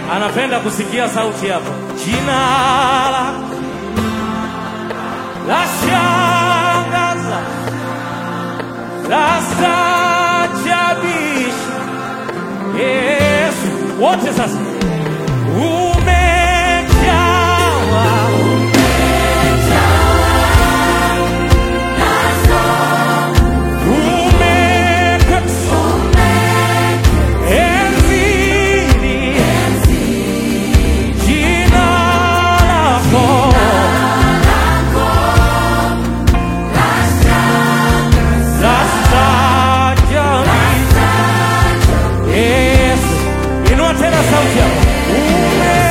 Anapenda kusikia sauti yako. Jina lako lashangaza, lastajabisha. Yesu, wote sasa. Umejawa sauti yako.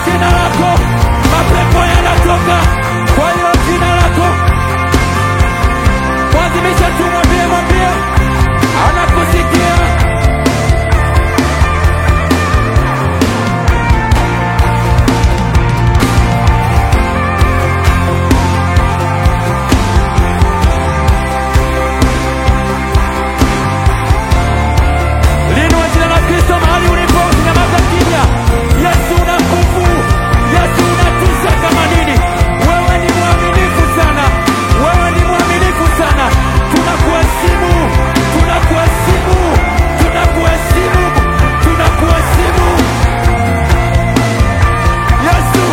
jina lako mapepo yanatoka, kwa hilo jina lako. Mwazimisha tu, mwambie anakusikia. Linua jina la Kristo mahali ulipo, usinyamaze kimya. Yesu una nguvu, Yesu unatisha kama nini. Wewe ni mwaminifu sana, wewe ni mwaminifu sana. Tunakuheshimu, tunakuheshimu, tunakuheshimu, tunakuheshimu Yesu.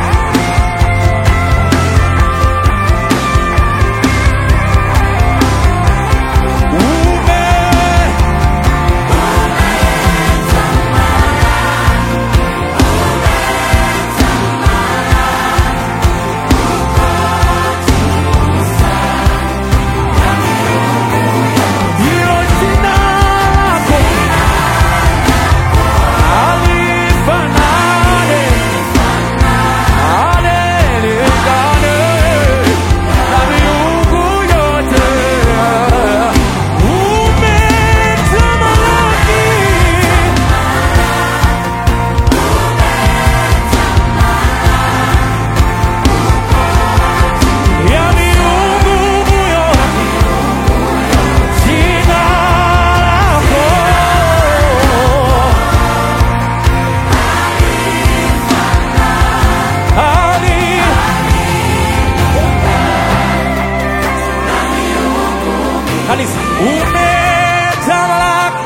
Kanisa umetamalaki,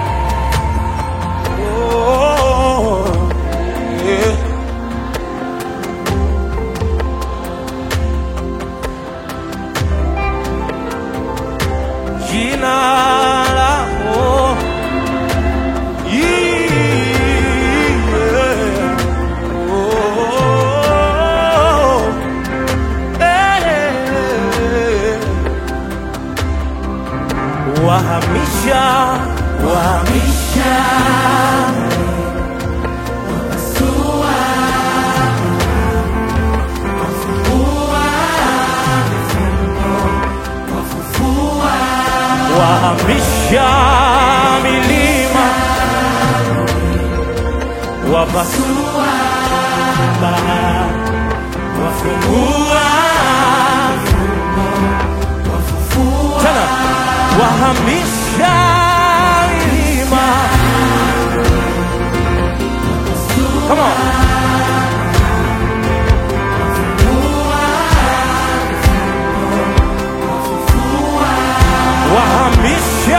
yeah. Jina lako, wahamisha wapasua, wafufua, wahamisha milima, wapasua, wafungua, tena wahamisha milima. Come on. Wahamisha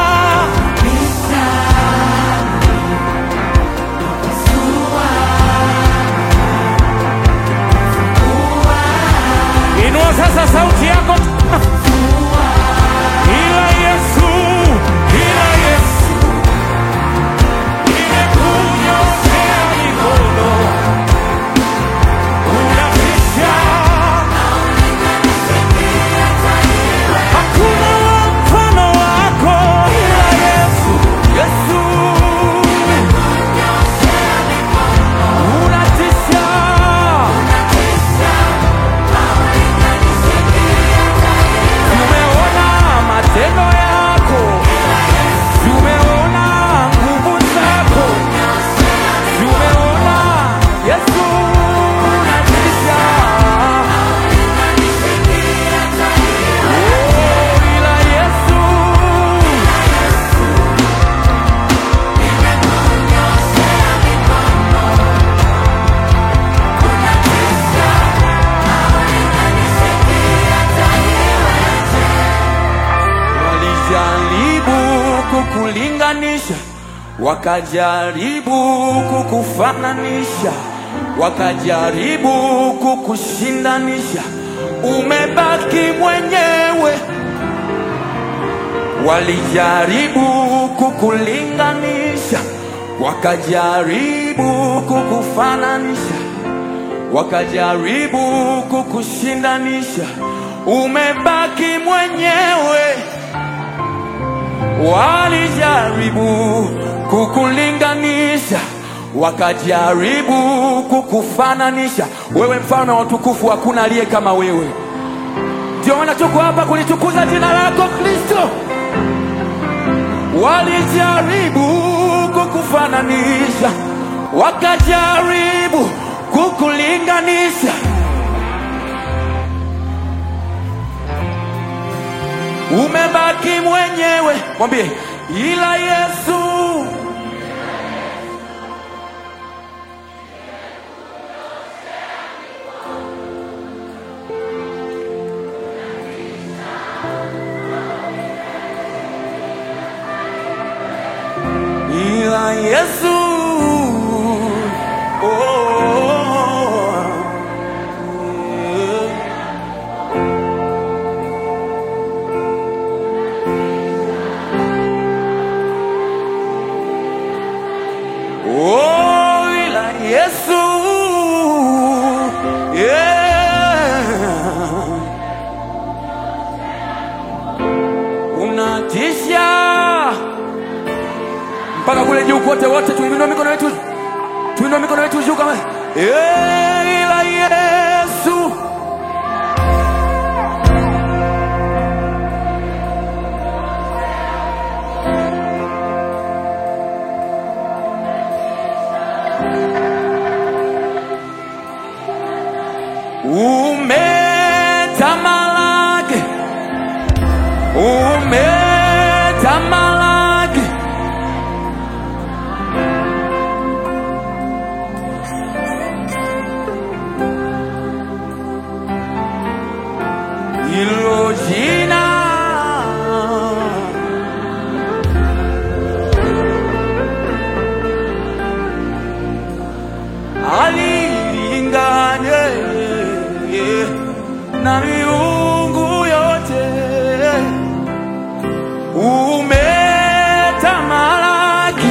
inua sasa sauti yako. Ila Yesu, ila Yesu, nimekunyooshea mikono. Unatisha, hakuna mfano wako. Ila Yesu, Yesu, unatisha. Tumeona matendo yako, tumeona nguvu zako, tumeona Yesu unatisha. Oh, ila Yesu, walijaribu kukulinganisha, wakajaribu kukufananisha, wakajaribu kukushindanisha, umebaki mwenyewe. Walijaribu kukulinganisha, wakajaribu kukufananisha, wakajaribu kukushindanisha, umebaki mwenyewe. Walijaribu kukulinganisha, wakajaribu kukufananisha. Wewe mfalme wa utukufu, hakuna aliye kama wewe. Ndio maana tuko hapa kulitukuza jina lako Kristo. Walijaribu kukufananisha, wakajaribu kukulinganisha. Umebaki mwenyewe, mwambie ila Yesu. Ila Yesu. Yesu, unatisha mpaka kule juu kote. Wote tuinue mikono yetu, tuinue mikono yetu juu kama ila Yesu. Umetamalaki, umetamalaki. Hilo jina halilingane na miungu yote. Umetamalaki,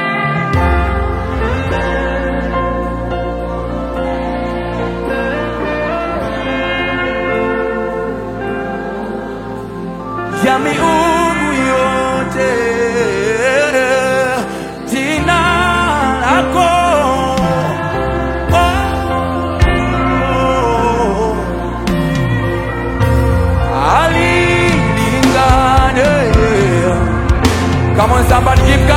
ya miungu yote. Jina lako come on, somebody give